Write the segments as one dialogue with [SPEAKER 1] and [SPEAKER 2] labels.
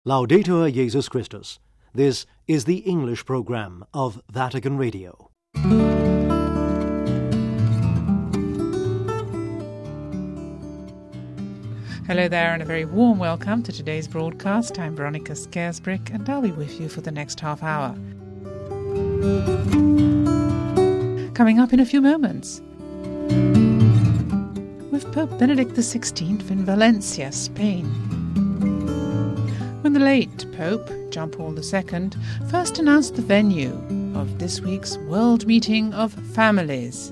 [SPEAKER 1] Laudetur Jesus Christus. This is the English program of Vatican Radio.
[SPEAKER 2] Hello there and a very warm welcome to today's broadcast. I'm Veronica Scaresbrick and I'll be with you for the next half hour. Coming up in a few moments, with Pope Benedict XVI in Valencia, Spain. When the late Pope, John Paul II, first announced the venue of this week's World Meeting of Families.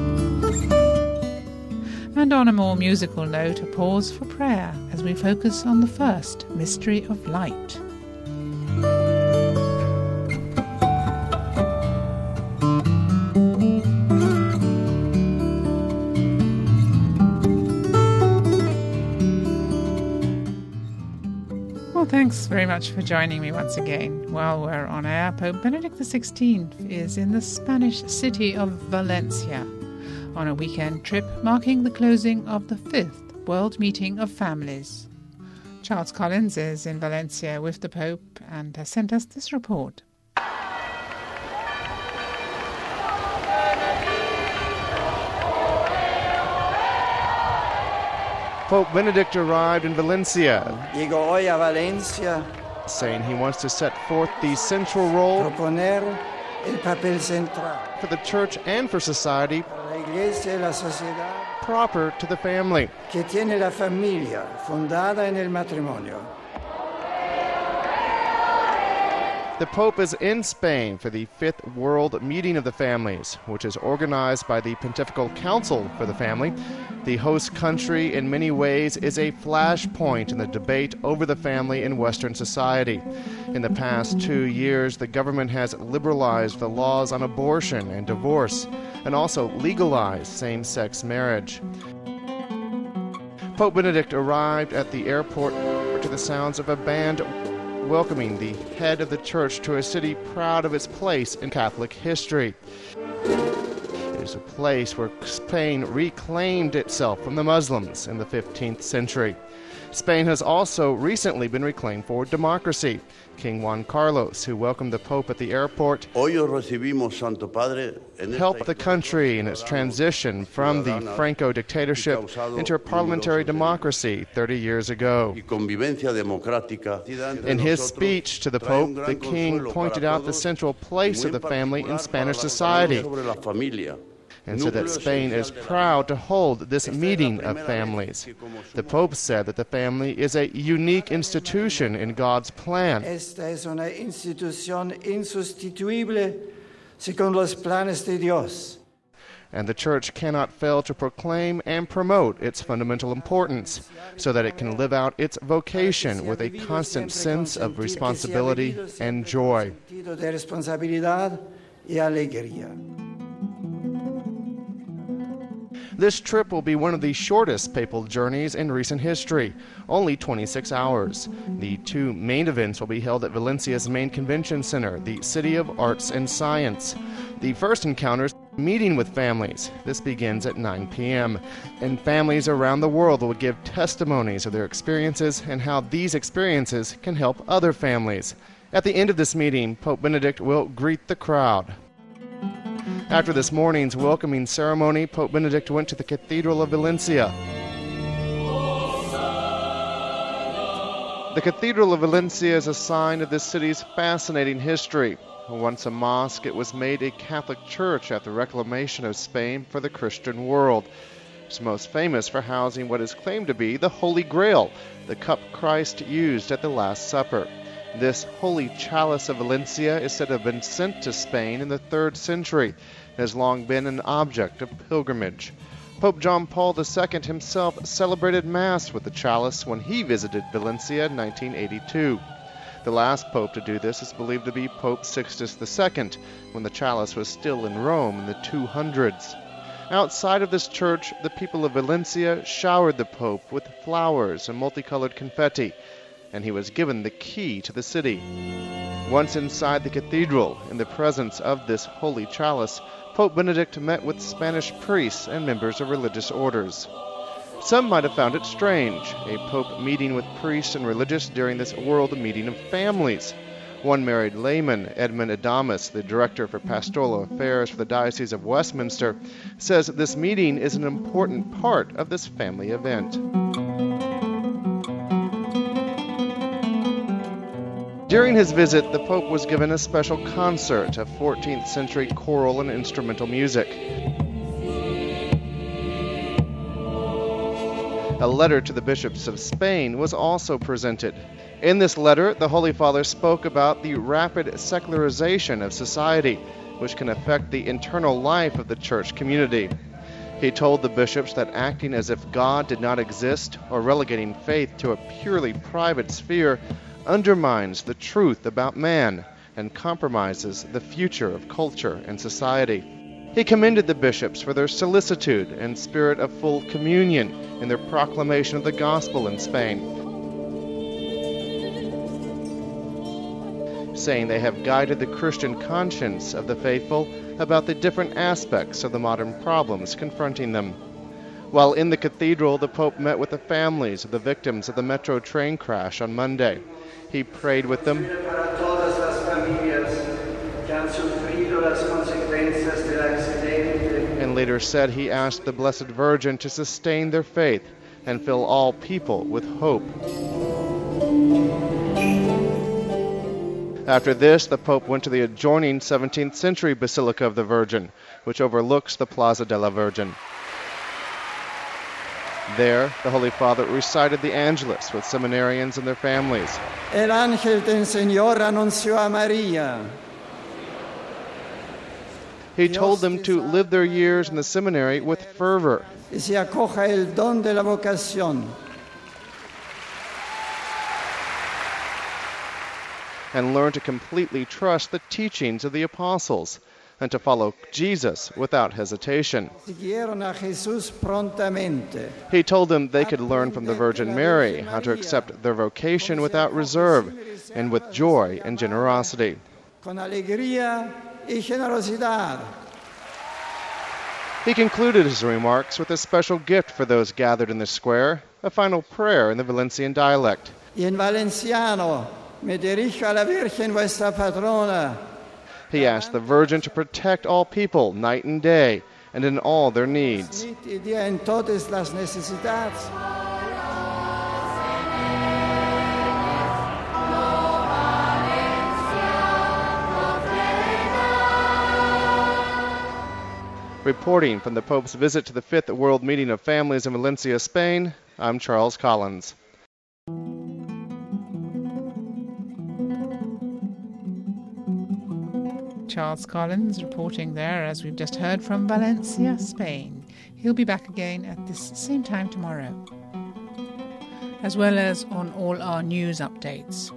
[SPEAKER 2] And on a more musical note, a pause for prayer as we focus on the first mystery of light. Well, thanks very much for joining me once again. While we're on air, Pope Benedict XVI is in the Spanish city of Valencia on a weekend trip marking the closing of the 5th World Meeting of Families. Charles Collins is in Valencia with the Pope and has sent us this report.
[SPEAKER 3] Pope Benedict arrived in Valencia,
[SPEAKER 4] Llegó hoy a Valencia,
[SPEAKER 3] saying he wants to set forth the central role
[SPEAKER 4] proponer el papel central
[SPEAKER 3] for the Church and for society
[SPEAKER 4] para la Iglesia y la sociedad
[SPEAKER 3] proper to the family.
[SPEAKER 4] que tiene la familia fundada en el matrimonio.
[SPEAKER 3] The Pope is in Spain for the 5th World Meeting of the Families, which is organized by the Pontifical Council for the Family. The host country, in many ways, is a flashpoint in the debate over the family in Western society. In the past 2 years, the government has liberalized the laws on abortion and divorce, and also legalized same-sex marriage. Pope Benedict arrived at the airport to the sounds of a band welcoming the head of the church to a city proud of its place in Catholic history. It is a place where Spain reclaimed itself from the Muslims in the 15th century. Spain has also recently been reclaimed for democracy. King Juan Carlos, who welcomed the Pope at the airport, helped the country in its transition from the Franco dictatorship into a parliamentary democracy 30 years ago. In his speech to the Pope, the King pointed out the central place of the family in Spanish society, and said that Spain is proud to hold this meeting of families. The Pope said that the family is a unique institution in God's plan.
[SPEAKER 4] Esta es una institución insustituible según los planes de Dios.
[SPEAKER 3] And the Church cannot fail to proclaim and promote its fundamental importance, so that it can live out its vocation with a constant sense of responsibility and joy. This trip will be one of the shortest papal journeys in recent history, only 26 hours. The two main events will be held at Valencia's main convention center, the City of Arts and Science. The first encounters meeting with families. This begins at 9 p.m. And families around the world will give testimonies of their experiences and how these experiences can help other families. At the end of this meeting, Pope Benedict will greet the crowd. After this morning's welcoming ceremony, Pope Benedict went to the Cathedral of Valencia. The Cathedral of Valencia is a sign of this city's fascinating history. Once a mosque, it was made a Catholic church at the reclamation of Spain for the Christian world. It's most famous for housing what is claimed to be the Holy Grail, the cup Christ used at the Last Supper. This holy chalice of Valencia is said to have been sent to Spain in the 3rd century and has long been an object of pilgrimage. Pope John Paul II himself celebrated Mass with the chalice when he visited Valencia in 1982. The last pope to do this is believed to be Pope Sixtus II, when the chalice was still in Rome in the 200s. Outside of this church, the people of Valencia showered the Pope with flowers and multicolored confetti, and he was given the key to the city. Once inside the cathedral, in the presence of this holy chalice, Pope Benedict met with Spanish priests and members of religious orders. Some might have found it strange, a pope meeting with priests and religious during this world meeting of families. One married layman, Edmund Adamus, the director for pastoral affairs for the Diocese of Westminster, says this meeting is an important part of this family event. During his visit, the Pope was given a special concert of 14th century choral and instrumental music. A letter to the bishops of Spain was also presented. In this letter, the Holy Father spoke about the rapid secularization of society, which can affect the internal life of the church community. He told the bishops that acting as if God did not exist or relegating faith to a purely private sphere undermines the truth about man and compromises the future of culture and society. He commended the bishops for their solicitude and spirit of full communion in their proclamation of the gospel in Spain, saying they have guided the Christian conscience of the faithful about the different aspects of the modern problems confronting them. While in the cathedral, the Pope met with the families of the victims of the metro train crash on Monday. He prayed with them and later said he asked the Blessed Virgin to sustain their faith and fill all people with hope. After this, the Pope went to the adjoining 17th century Basilica of the Virgin, which overlooks the Plaza de la Virgen. There, the Holy Father recited the Angelus with seminarians and their families.
[SPEAKER 4] El ángel del Señor anunció a María.
[SPEAKER 3] He told them to live their years in the seminary with fervor.
[SPEAKER 4] Y se acoja el don de la vocación.
[SPEAKER 3] And learn to completely trust the teachings of the apostles and to follow Jesus without hesitation.
[SPEAKER 4] Siguieron a Jesús prontamente.
[SPEAKER 3] He told them they could learn from the Virgin Mary how to accept their vocation without reserve and with joy and generosity.
[SPEAKER 4] Con alegría y generosidad.
[SPEAKER 3] He concluded his remarks with a special gift for those gathered in the square, a final prayer in the Valencian dialect.
[SPEAKER 4] Y en valenciano me dirijo a la Virgen vuestra patrona.
[SPEAKER 3] He asked the Virgin to protect all people night and day and in all their needs.
[SPEAKER 4] Y día en todas las necesidades.
[SPEAKER 3] Reporting from the Pope's visit to the 5th World Meeting of Families in Valencia, Spain, I'm Charles Collins.
[SPEAKER 2] Charles Collins reporting there, as we've just heard, from Valencia, Spain. He'll be back again at this same time tomorrow, as well as on all our news updates.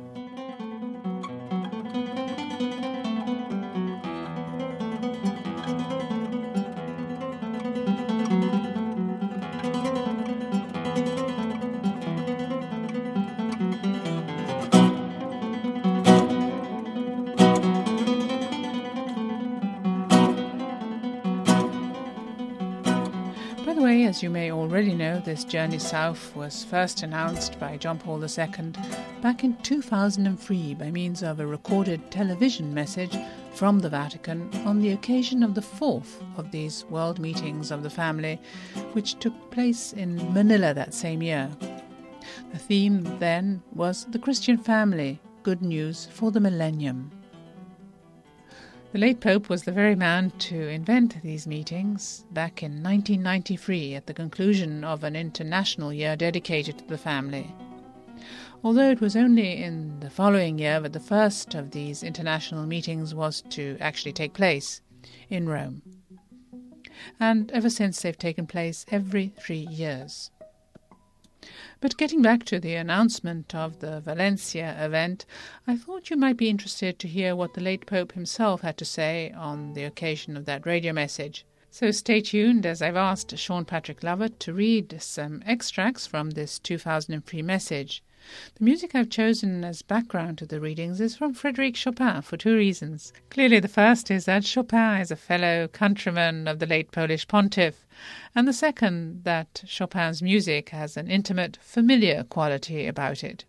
[SPEAKER 2] By the way, as you may already know, this journey south was first announced by John Paul II back in 2003 by means of a recorded television message from the Vatican on the occasion of the fourth of these World Meetings of the Family, which took place in Manila that same year. The theme then was the Christian family, good news for the millennium. The late Pope was the very man to invent these meetings back in 1993 at the conclusion of an international year dedicated to the family. Although it was only in the following year that the first of these international meetings was to actually take place in Rome. And ever since they've taken place every 3 years. But getting back to the announcement of the Valencia event, I thought you might be interested to hear what the late Pope himself had to say on the occasion of that radio message. So stay tuned as I've asked Sean Patrick Lovett to read some extracts from this 2003 message, The music I've chosen as background to the readings is from Frédéric Chopin for two reasons. Clearly the first is that Chopin is a fellow countryman of the late Polish pontiff, and the second that Chopin's music has an intimate, familiar quality about it.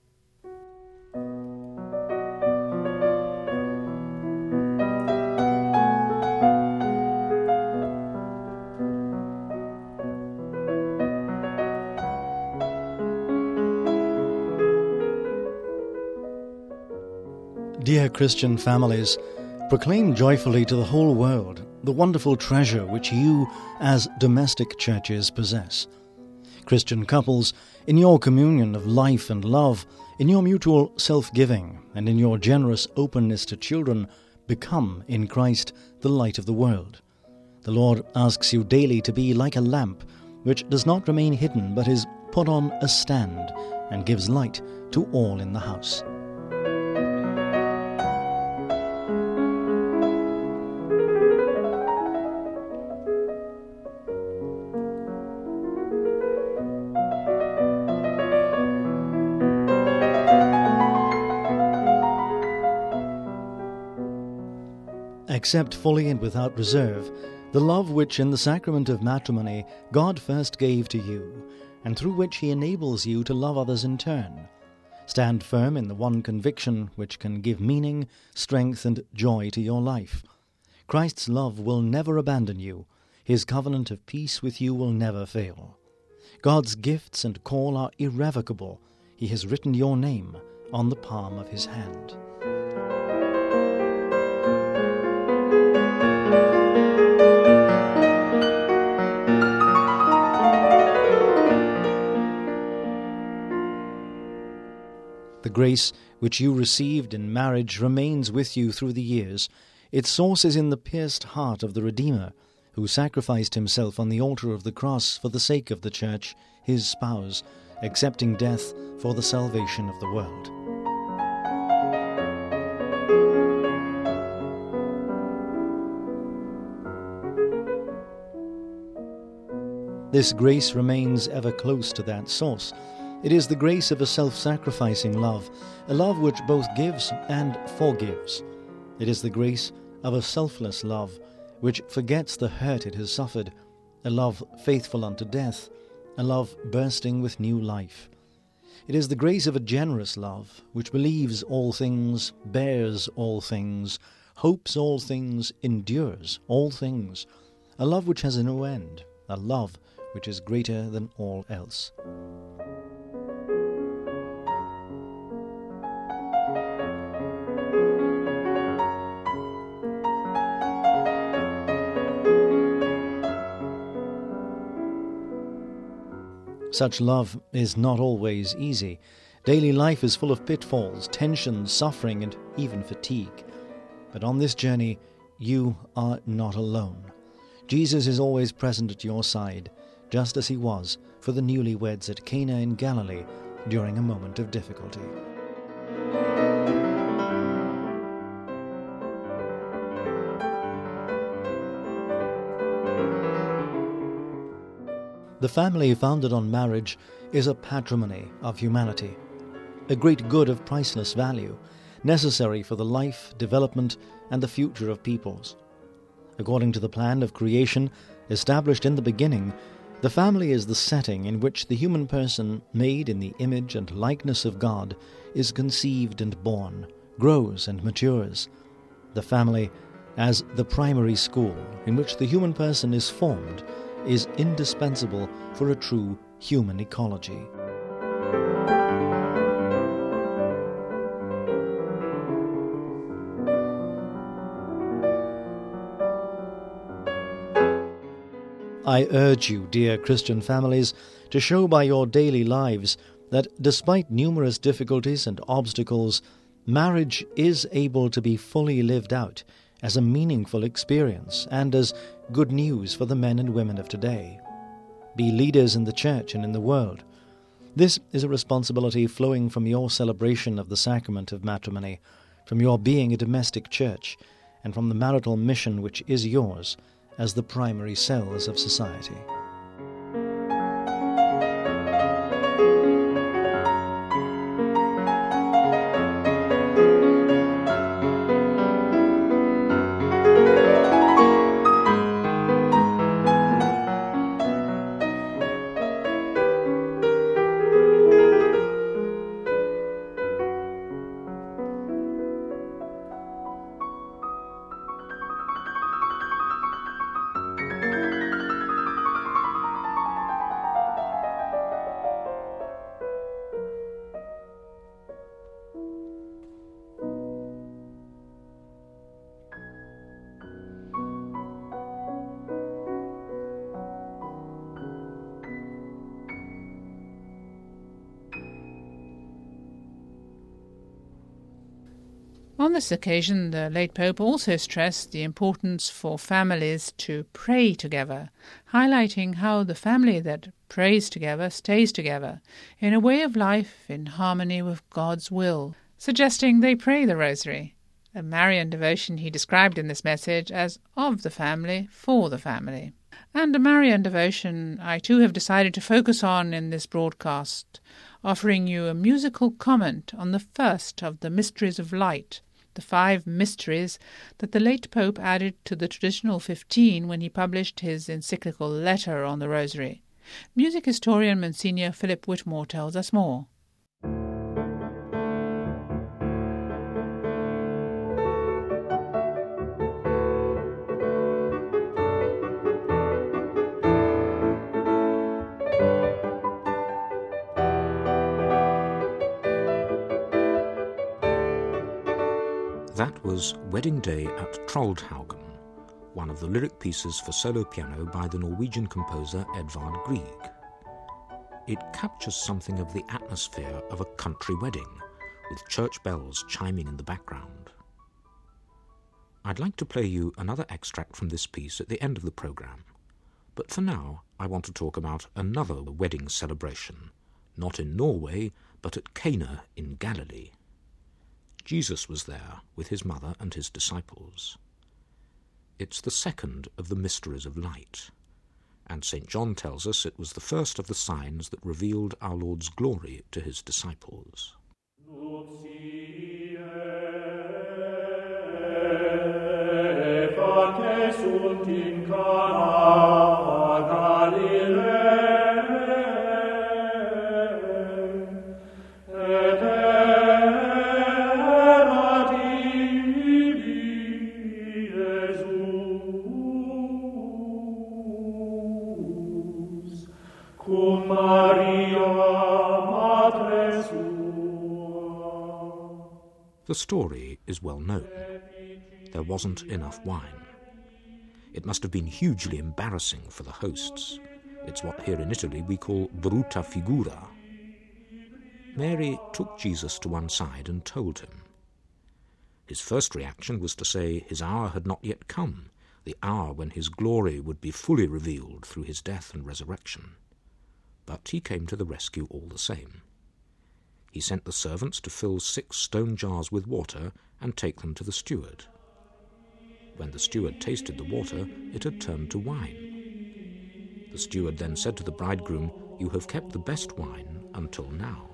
[SPEAKER 1] Dear Christian families, proclaim joyfully to the whole world the wonderful treasure which you, as domestic churches, possess. Christian couples, in your communion of life and love, in your mutual self-giving, and in your generous openness to children, become, in Christ, the light of the world. The Lord asks you daily to be like a lamp, which does not remain hidden, but is put on a stand, and gives light to all in the house. Accept fully and without reserve the love which in the sacrament of matrimony God first gave to you, and through which He enables you to love others in turn. Stand firm in the one conviction which can give meaning, strength, and joy to your life. Christ's love will never abandon you. His covenant of peace with you will never fail. God's gifts and call are irrevocable. He has written your name on the palm of His hand. The grace which you received in marriage remains with you through the years. Its source is in the pierced heart of the Redeemer, who sacrificed Himself on the altar of the cross for the sake of the Church, His spouse, accepting death for the salvation of the world. This grace remains ever close to that source. It is the grace of a self-sacrificing love, a love which both gives and forgives. It is the grace of a selfless love, which forgets the hurt it has suffered, a love faithful unto death, a love bursting with new life. It is the grace of a generous love, which believes all things, bears all things, hopes all things, endures all things, a love which has no end, a love which is greater than all else. Such love is not always easy. Daily life is full of pitfalls, tensions, suffering, and even fatigue. But on this journey, you are not alone. Jesus is always present at your side, just as He was for the newlyweds at Cana in Galilee during a moment of difficulty. The family founded on marriage is a patrimony of humanity, a great good of priceless value, necessary for the life, development, and the future of peoples. According to the plan of creation established in the beginning, the family is the setting in which the human person, made in the image and likeness of God, is conceived and born, grows and matures. The family, as the primary school in which the human person is formed, is indispensable for a true human ecology. I urge you, dear Christian families, to show by your daily lives that despite numerous difficulties and obstacles, marriage is able to be fully lived out as a meaningful experience and as good news for the men and women of today. Be leaders in the Church and in the world. This is a responsibility flowing from your celebration of the sacrament of matrimony, from your being a domestic church, and from the marital mission which is yours as the primary cells of society.
[SPEAKER 2] On this occasion, the late Pope also stressed the importance for families to pray together, highlighting how the family that prays together stays together, in a way of life in harmony with God's will, suggesting they pray the Rosary, a Marian devotion he described in this message as of the family for the family. And a Marian devotion I too have decided to focus on in this broadcast, offering you a musical comment on the first of the mysteries of light, the 5 mysteries that the late Pope added to the traditional 15 when he published his encyclical letter on the Rosary. Music historian Monsignor Philip Whitmore tells us more.
[SPEAKER 5] That was Wedding Day at Troldhaugen, one of the lyric pieces for solo piano by the Norwegian composer Edvard Grieg. It captures something of the atmosphere of a country wedding, with church bells chiming in the background. I'd like to play you another extract from this piece at the end of the programme, but for now I want to talk about another wedding celebration, not in Norway, but at Cana in Galilee. Jesus was there with his mother and his disciples. It's the second of the mysteries of light, and St. John tells us it was the first of the signs that revealed our Lord's glory to his disciples. The story is well known. There wasn't enough wine. It must have been hugely embarrassing for the hosts. It's what here in Italy we call brutta figura. Mary took Jesus to one side and told him. His first reaction was to say his hour had not yet come, the hour when his glory would be fully revealed through his death and resurrection. But he came to the rescue all the same. He sent the servants to fill 6 stone jars with water and take them to the steward. When the steward tasted the water, it had turned to wine. The steward then said to the bridegroom, "You have kept the best wine until now."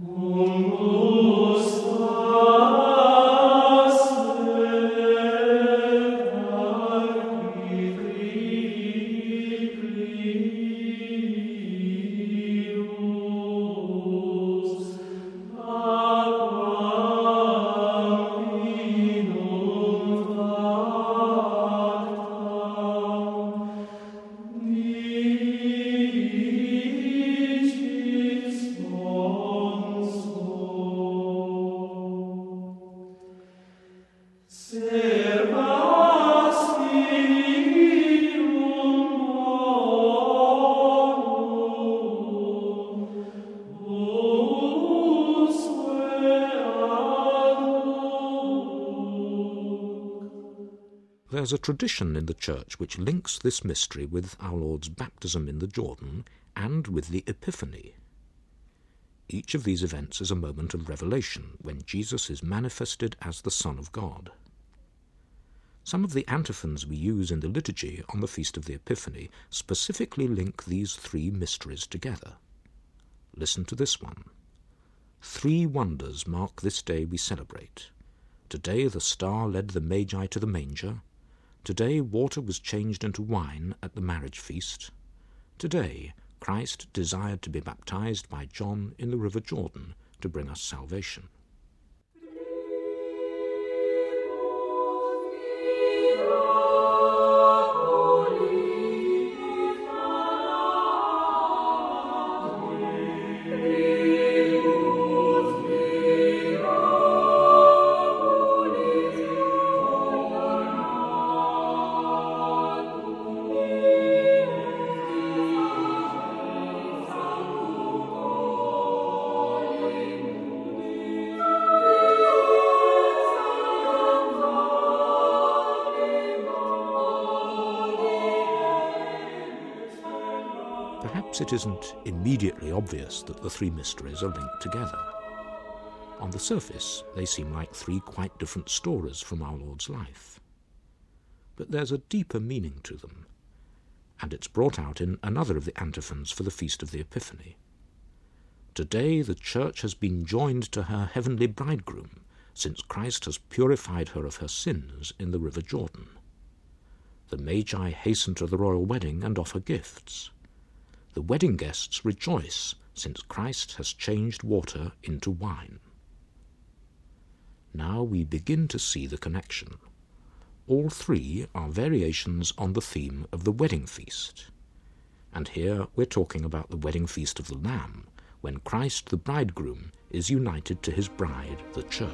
[SPEAKER 5] There's a tradition in the Church which links this mystery with our Lord's baptism in the Jordan and with the Epiphany. Each of these events is a moment of revelation when Jesus is manifested as the Son of God. Some of the antiphons we use in the liturgy on the Feast of the Epiphany specifically link these 3 mysteries together. Listen to this one. 3 wonders mark this day we celebrate. Today the star led the Magi to the manger. Today water was changed into wine at the marriage feast. Today Christ desired to be baptized by John in the river Jordan to bring us salvation. Perhaps it isn't immediately obvious that the three mysteries are linked together. On the surface, they seem like three quite different stories from our Lord's life. But there's a deeper meaning to them, and it's brought out in another of the antiphons for the Feast of the Epiphany. Today the Church has been joined to her heavenly bridegroom, since Christ has purified her of her sins in the river Jordan. The Magi hasten to the royal wedding and offer gifts. The wedding guests rejoice, since Christ has changed water into wine. Now we begin to see the connection. All three are variations on the theme of the wedding feast. And here we're talking about the wedding feast of the Lamb, when Christ the bridegroom is united to his bride, the Church.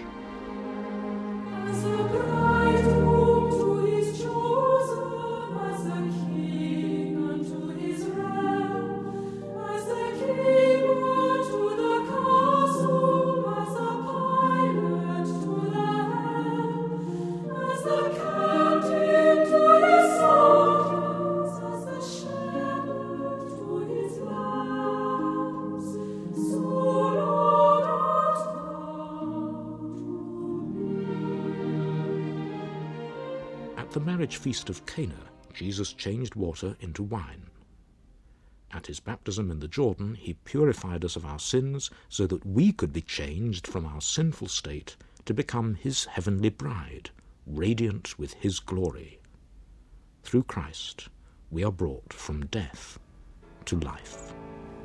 [SPEAKER 6] As a bridegroom to his chosen, as a king unto his realm, as the keeper to the castle, as a pilot to the helm, as the captain to his soldiers, as the shepherd to his lambs, so Lord art thou to me.
[SPEAKER 5] At the marriage feast of Cana, Jesus changed water into wine. At his baptism in the Jordan, he purified us of our sins so that we could be changed from our sinful state to become his heavenly bride, radiant with his glory. Through Christ, we are brought from death to life.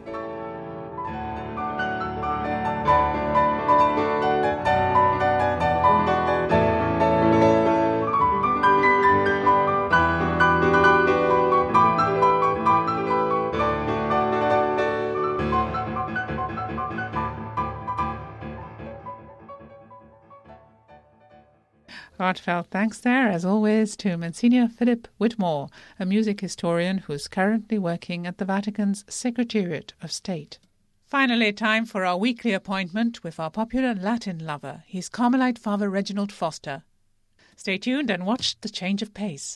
[SPEAKER 2] Heartfelt thanks there, as always, to Monsignor Philip Whitmore, a music historian who's currently working at the Vatican's Secretariat of State. Finally, time for our weekly appointment with our popular Latin lover. He's Carmelite Father Reginald Foster. Stay tuned and watch the change of pace.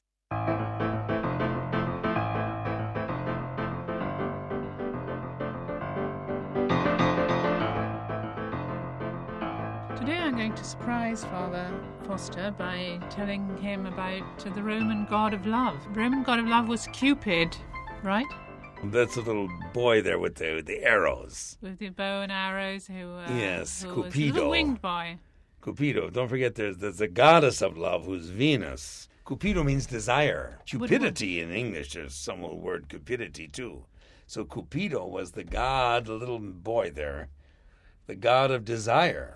[SPEAKER 2] Today I'm going to surprise Father Foster by telling him about the Roman god of love. The Roman god of love was Cupid, right?
[SPEAKER 7] That's a little boy there with the arrows.
[SPEAKER 2] With the bow and arrows,
[SPEAKER 7] Yes,
[SPEAKER 2] who was a
[SPEAKER 7] Cupido.
[SPEAKER 2] little winged boy.
[SPEAKER 7] Cupido. Don't forget there's a goddess of love who's Venus. Cupido means desire. Cupidity in English. There's some word cupidity too. So Cupido was the god, the little boy there, the god of desire.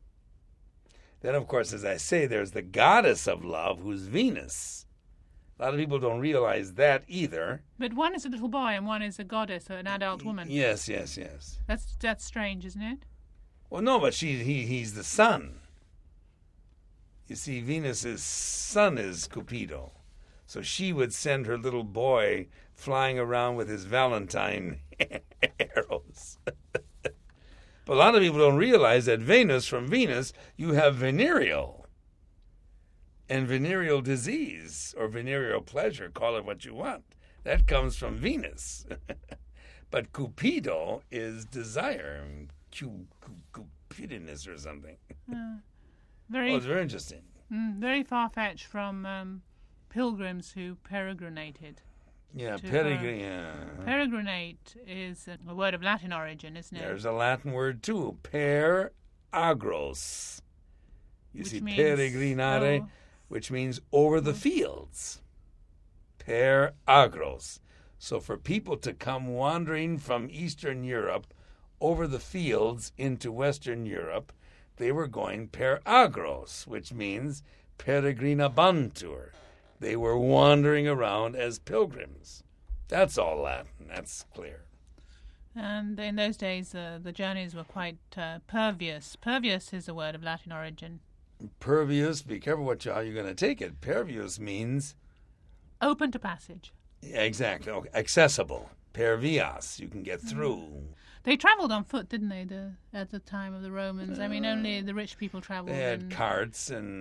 [SPEAKER 7] Then, of course, as I say, there's the goddess of love, who's Venus. A lot of people don't realize that either.
[SPEAKER 2] But one is a little boy and one is a goddess, or an adult woman.
[SPEAKER 7] Yes.
[SPEAKER 2] That's strange, isn't it?
[SPEAKER 7] Well, no, but he's the sun. You see, Venus's son is Cupido. So she would send her little boy flying around with his Valentine arrows. But a lot of people don't realize that from Venus, you have venereal. And venereal disease, or venereal pleasure, call it what you want. That comes from Venus. But Cupido is desire, cupidiness or something. It's very interesting.
[SPEAKER 2] Very far-fetched from pilgrims who peregrinated.
[SPEAKER 7] Yeah,
[SPEAKER 2] Peregrinate is a word of Latin origin, isn't it?
[SPEAKER 7] There's a Latin word too, per agros. You
[SPEAKER 2] Which
[SPEAKER 7] see,
[SPEAKER 2] means,
[SPEAKER 7] peregrinare, which means over the fields. Per agros. So for people to come wandering from Eastern Europe over the fields into Western Europe, they were going per agros, which means peregrinabantur. They were wandering around as pilgrims. That's all Latin. That's clear.
[SPEAKER 2] And in those days, the journeys were quite pervious. Pervious is a word of Latin origin.
[SPEAKER 7] Pervious, be careful how you're going to take it. Pervious means...
[SPEAKER 2] open to passage.
[SPEAKER 7] Yeah, exactly. Okay. Accessible. Pervias, you can get through.
[SPEAKER 2] They travelled on foot, didn't they, at the time of the Romans? I mean, only the rich people travelled.
[SPEAKER 7] They had carts and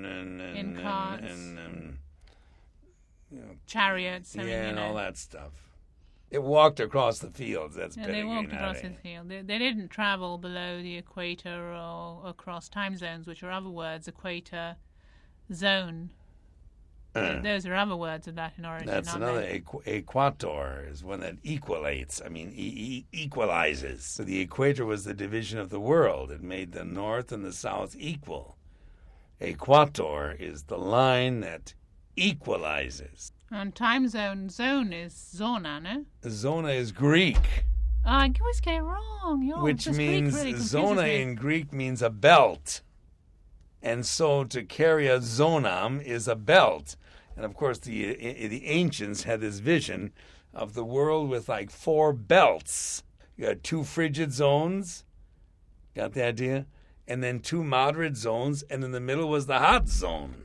[SPEAKER 2] carts.
[SPEAKER 7] and
[SPEAKER 2] Chariots.
[SPEAKER 7] and all that stuff. It walked across the fields. That's
[SPEAKER 2] And they walked across the
[SPEAKER 7] Peregrinare.
[SPEAKER 2] field. They didn't travel below the equator or across time zones, which are other words, equator, zone. Those are other words of Latin origin,
[SPEAKER 7] That's
[SPEAKER 2] aren't
[SPEAKER 7] another
[SPEAKER 2] they?
[SPEAKER 7] equator is one that equalates. I mean, equalizes. So the equator was the division of the world. It made the north and the south equal. Equator is the line that equalizes.
[SPEAKER 2] And time zone is zona, no?
[SPEAKER 7] Zona is Greek,
[SPEAKER 2] I always get it wrong.
[SPEAKER 7] which
[SPEAKER 2] this
[SPEAKER 7] means
[SPEAKER 2] Greek really confuses
[SPEAKER 7] zona
[SPEAKER 2] me.
[SPEAKER 7] in Greek means a belt. And so to carry a zonam is a belt. And of course, the ancients had this vision of the world with like 4 belts. You had 2 frigid zones, got the idea? And then 2 moderate zones, and in the middle was the hot zone.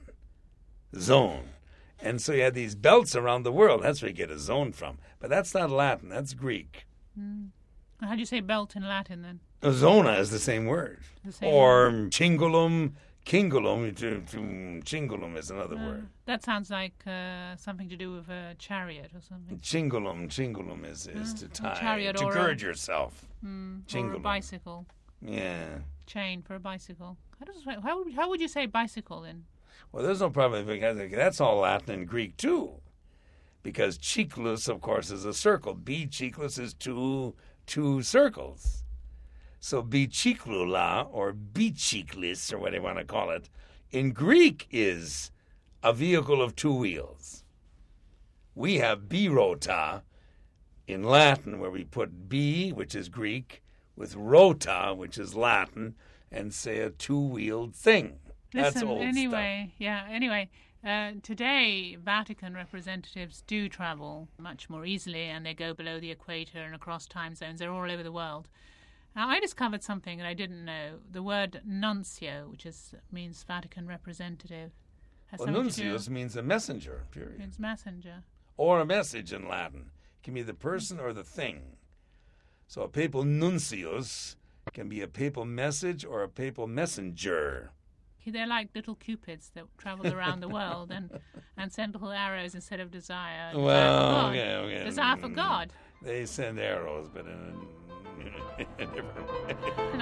[SPEAKER 7] And so you had these belts around the world. That's where you get a zone from. But that's not Latin, that's Greek.
[SPEAKER 2] How do you say belt in Latin then?
[SPEAKER 7] Zona is the same word.
[SPEAKER 2] The same
[SPEAKER 7] Or cingulum, cingulum. Cingulum is another word.
[SPEAKER 2] That sounds like something to do with a chariot or something.
[SPEAKER 7] Cingulum is to tie,
[SPEAKER 2] chariot
[SPEAKER 7] to
[SPEAKER 2] or
[SPEAKER 7] gird yourself.
[SPEAKER 2] Or a
[SPEAKER 7] Cingulum.
[SPEAKER 2] bicycle.
[SPEAKER 7] Yeah.
[SPEAKER 2] Chain for a bicycle. How would you say bicycle then?
[SPEAKER 7] Well, there's no problem because that's all Latin and Greek too. Because ciclus, of course, is a circle. Biciclus is two circles. So biciclula or biciclis or what you want to call it in Greek is a vehicle of 2 wheels. We have birota in Latin where we put bi, which is Greek, with rota, which is Latin, and say a 2-wheeled thing. That's
[SPEAKER 2] Listen,
[SPEAKER 7] old
[SPEAKER 2] anyway, today Vatican representatives do travel much more easily, and they go below the equator and across time zones. They're all over the world. Now, I discovered something that I didn't know. The word nuncio, which means Vatican representative, has
[SPEAKER 7] Well,
[SPEAKER 2] something to do.
[SPEAKER 7] nuncius means a messenger, period.
[SPEAKER 2] It's messenger.
[SPEAKER 7] Or a message in Latin. It can be the person or the thing. So a papal nuncius can be a papal message or a papal messenger.
[SPEAKER 2] They're like little cupids that travel around the world and send little arrows instead of desire.
[SPEAKER 7] Well,
[SPEAKER 2] Desire for God.
[SPEAKER 7] okay.
[SPEAKER 2] Desire for God.
[SPEAKER 7] They send arrows, but in a different way.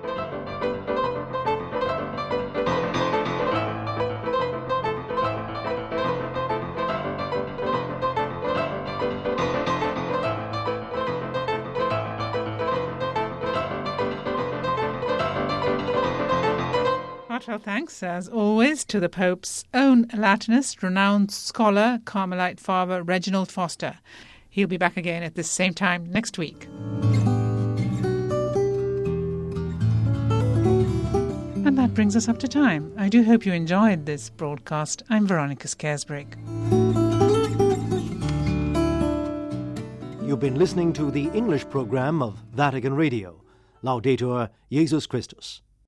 [SPEAKER 2] Heartfelt thanks, as always, to the Pope's own Latinist, renowned scholar, Carmelite Father Reginald Foster. He'll be back again at this same time next week. And that brings us up to time. I do hope you enjoyed this broadcast. I'm Veronica Scaresbrick.
[SPEAKER 1] You've been listening to the English program of Vatican Radio. Laudetur Jesus Christus.